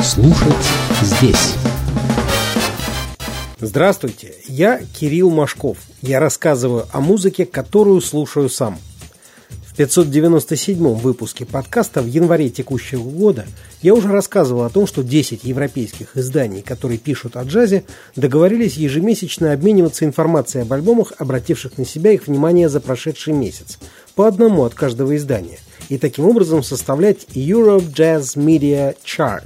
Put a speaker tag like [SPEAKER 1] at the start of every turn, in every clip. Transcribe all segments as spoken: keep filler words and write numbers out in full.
[SPEAKER 1] Слушать здесь.
[SPEAKER 2] Здравствуйте, я Кирилл Машков. Я рассказываю о музыке, которую слушаю сам. В пятьсот девяносто седьмом выпуске подкаста в январе текущего года я уже рассказывал о том, что десять европейских изданий, которые пишут о джазе, договорились ежемесячно обмениваться информацией об альбомах, обративших на себя их внимание за прошедший месяц, по одному от каждого издания, и таким образом составлять Europe Jazz Media Chart.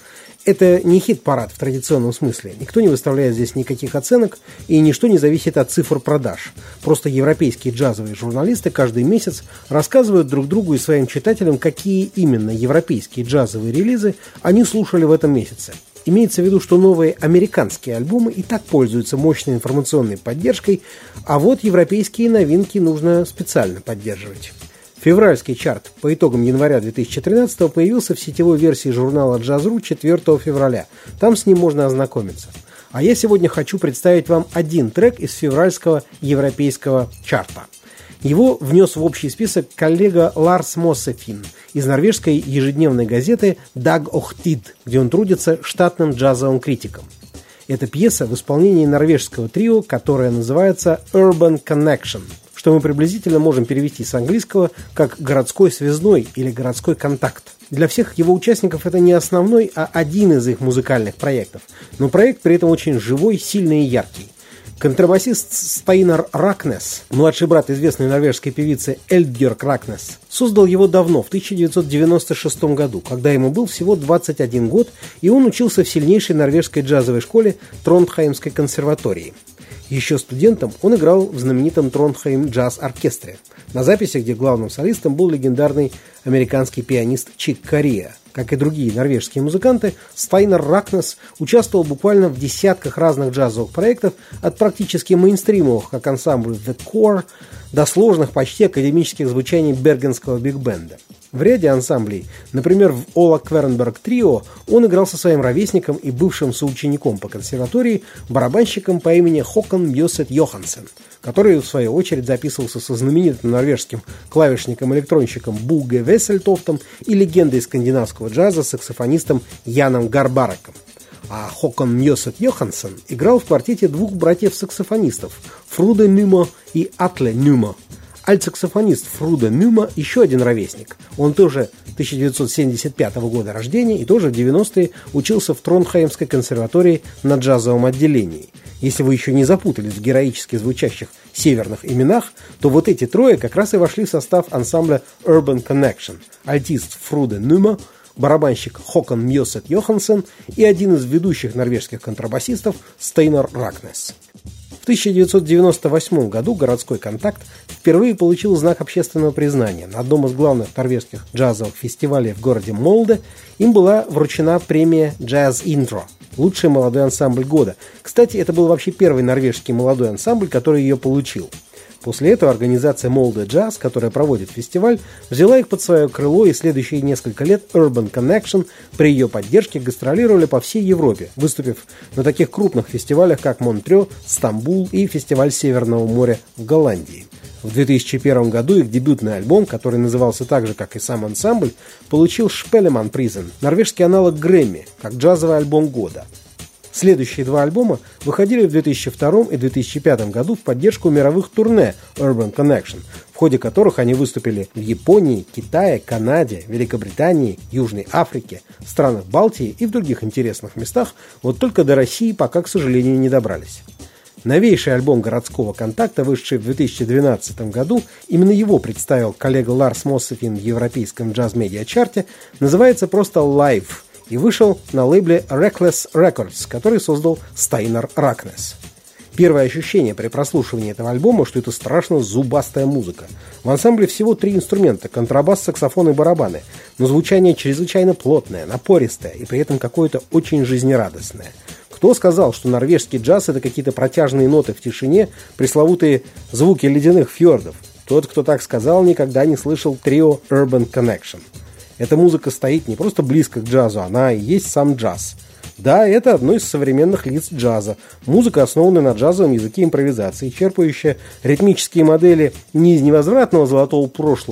[SPEAKER 2] Это не хит-парад в традиционном смысле. Никто не выставляет здесь никаких оценок, и ничто не зависит от цифр продаж. Просто европейские джазовые журналисты каждый месяц рассказывают друг другу и своим читателям, какие именно европейские джазовые релизы они слушали в этом месяце. Имеется в виду, что новые американские альбомы и так пользуются мощной информационной поддержкой, а вот европейские новинки нужно специально поддерживать. Февральский чарт по итогам января две тысячи тринадцатого появился в сетевой версии журнала «Джаз.ру» четвёртого февраля. Там с ним можно ознакомиться. А я сегодня хочу представить вам один трек из февральского европейского чарта. Его внес в общий список коллега Ларс Моссефин из норвежской ежедневной газеты «Dag og Tid», где он трудится штатным джазовым критиком. Это пьеса в исполнении норвежского трио, которое называется «Urban Connection», что мы приблизительно можем перевести с английского как «городской связной» или «городской контакт». Для всех его участников это не основной, а один из их музыкальных проектов, но проект при этом очень живой, сильный и яркий. Контрабасист Стайнар Ракнес, младший брат известной норвежской певицы Эльдбьерг Ракнес, создал его давно, в тысяча девятьсот девяносто шестом году, когда ему был всего двадцать один год, и он учился в сильнейшей норвежской джазовой школе Трондхеймской консерватории. Еще студентом он играл в знаменитом Трондхейм джаз-оркестре, на записи, где главным солистом был легендарный американский пианист Чик Кориа. Как и другие норвежские музыканты, Стайнар Ракнес участвовал буквально в десятках разных джазовых проектов, от практически мейнстримовых, как ансамбль The Core, до сложных, почти академических звучаний бергенского биг-бенда. В ряде ансамблей, например, в Ола Квернберг Трио, он играл со своим ровесником и бывшим соучеником по консерватории, барабанщиком по имени Хокон Мьосет Йохансен, который, в свою очередь, записывался со знаменитым норвежским клавишником-электронщиком Буге Вессельтофтом и легендой скандинавского джаза саксофонистом Яном Гарбареком. А Хокон Мьосет Йохансен играл в квартете двух братьев-саксофонистов Фруде Нюма и Атле Нюма. Альтсаксофонист Фруде Нюма еще один ровесник. Он тоже тысяча девятьсот семьдесят пятого года рождения и тоже в девяностые учился в Трондхеймской консерватории на джазовом отделении. Если вы еще не запутались в героически звучащих северных именах, то вот эти трое как раз и вошли в состав ансамбля Urban Connection. Альтист Фруде Нюма, барабанщик Хокон Мьосет Йохансен и один из ведущих норвежских контрабасистов Стайнар Ракнес. В тысяча девятьсот девяносто восьмом году городской контакт впервые получил знак общественного признания. На одном из главных норвежских джазовых фестивалей в городе Молде им была вручена премия Jazz Intro – лучший молодой ансамбль года. Кстати, это был вообще первый норвежский молодой ансамбль, который ее получил. После этого организация Molde Jazz, которая проводит фестиваль, взяла их под свое крыло, и следующие несколько лет Urban Connection при ее поддержке гастролировали по всей Европе, выступив на таких крупных фестивалях, как Монтрё, Стамбул и фестиваль Северного моря в Голландии. В две тысячи первом году их дебютный альбом, который назывался так же, как и сам ансамбль, получил Spellemann Prisen, норвежский аналог Грэмми, как джазовый альбом года. Следующие два альбома выходили в две тысячи втором и две тысячи пятом году в поддержку мировых турне Urban Connection, в ходе которых они выступили в Японии, Китае, Канаде, Великобритании, Южной Африке, странах Балтии и в других интересных местах, вот только до России пока, к сожалению, не добрались. Новейший альбом городского контакта, вышедший в две тысячи двенадцатом году, именно его представил коллега Ларс Моссефин в европейском джаз-медиа-чарте, называется просто «Live», и вышел на лейбле Reckless Records, который создал Стайнар Ракнес. Первое ощущение при прослушивании этого альбома, что это страшно зубастая музыка. В ансамбле всего три инструмента – контрабас, саксофон и барабаны, но звучание чрезвычайно плотное, напористое и при этом какое-то очень жизнерадостное. Кто сказал, что норвежский джаз – это какие-то протяжные ноты в тишине, пресловутые звуки ледяных фьордов? Тот, кто так сказал, никогда не слышал трио Urban Connection. Эта музыка стоит не просто близко к джазу, она и есть сам джаз. Да, это одно из современных лиц джаза. Музыка, основанная на джазовом языке импровизации, черпающая ритмические модели не из невозвратного золотого прошлого,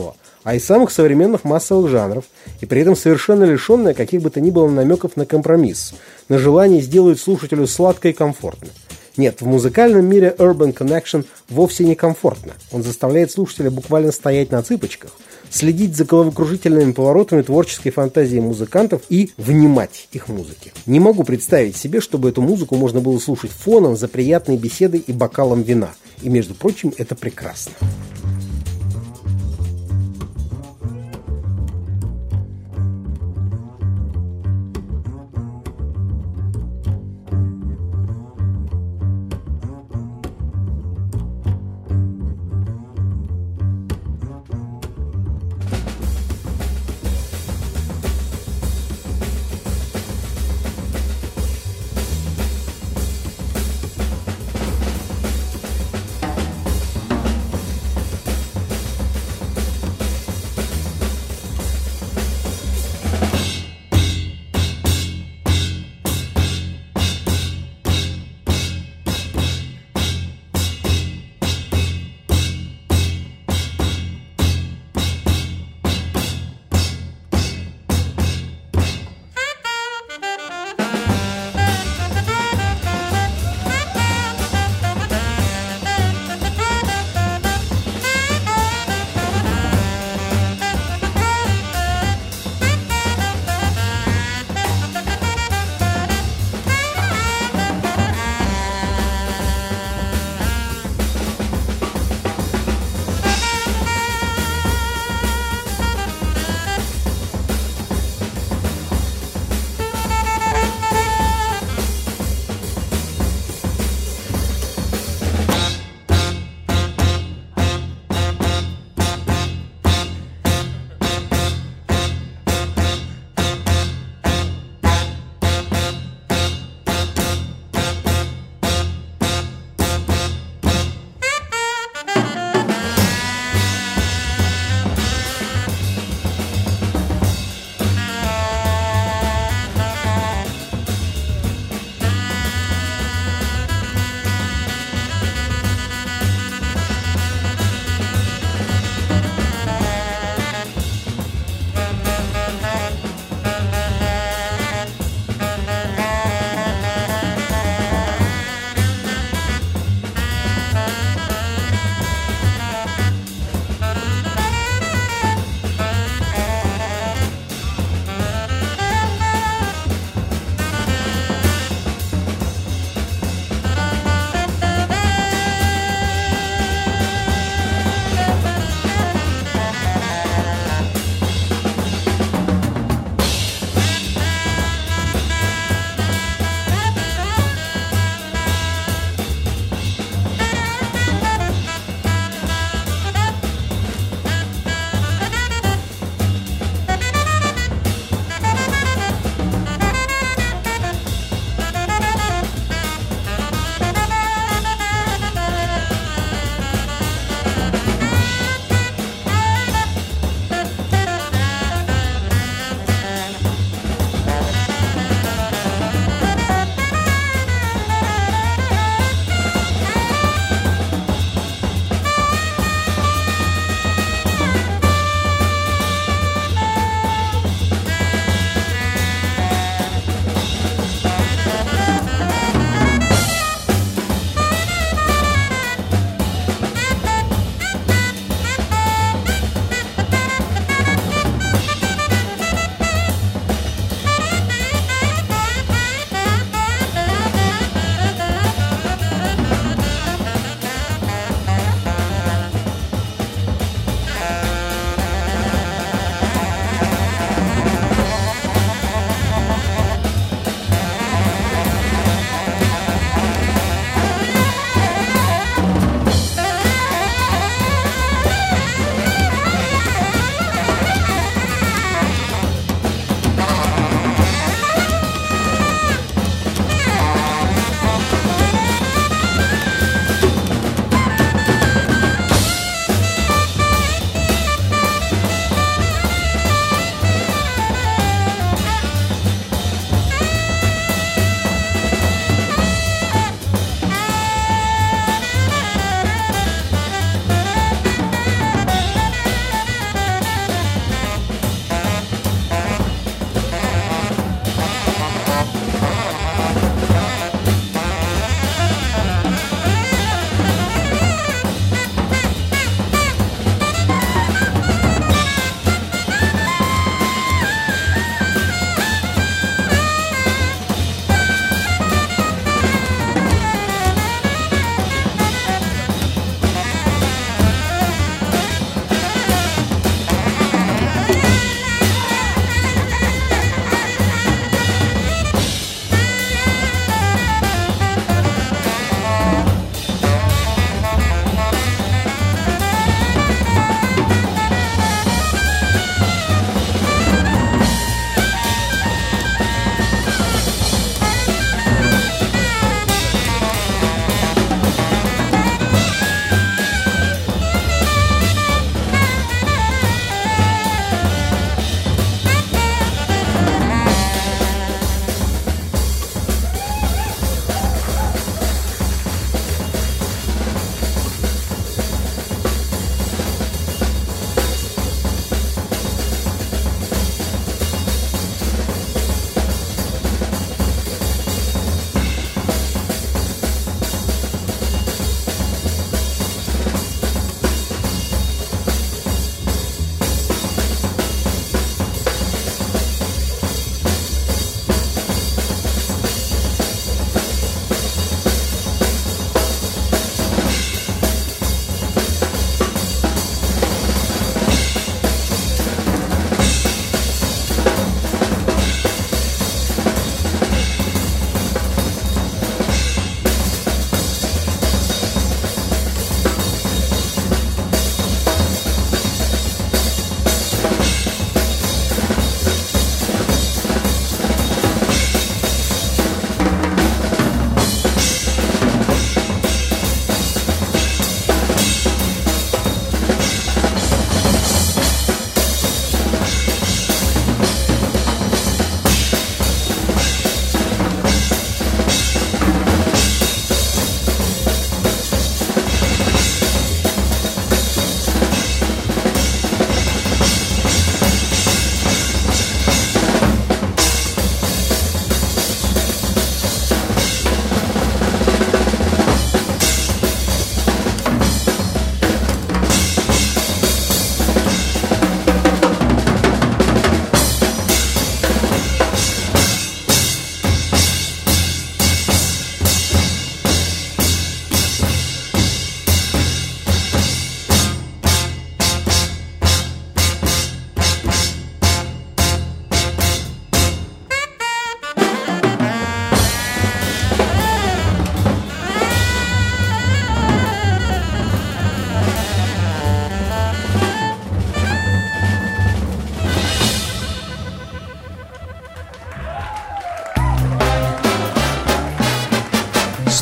[SPEAKER 2] а из самых современных массовых жанров, и при этом совершенно лишенная каких бы то ни было намеков на компромисс, на желание сделать слушателю сладко и комфортно. Нет, в музыкальном мире Urban Connection вовсе не комфортно. Он заставляет слушателя буквально стоять на цыпочках, следить за головокружительными поворотами творческой фантазии музыкантов и внимать их музыке. Не могу представить себе, чтобы эту музыку можно было слушать фоном за приятной беседой и бокалом вина. И, между прочим, это прекрасно.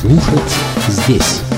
[SPEAKER 1] Слушать здесь.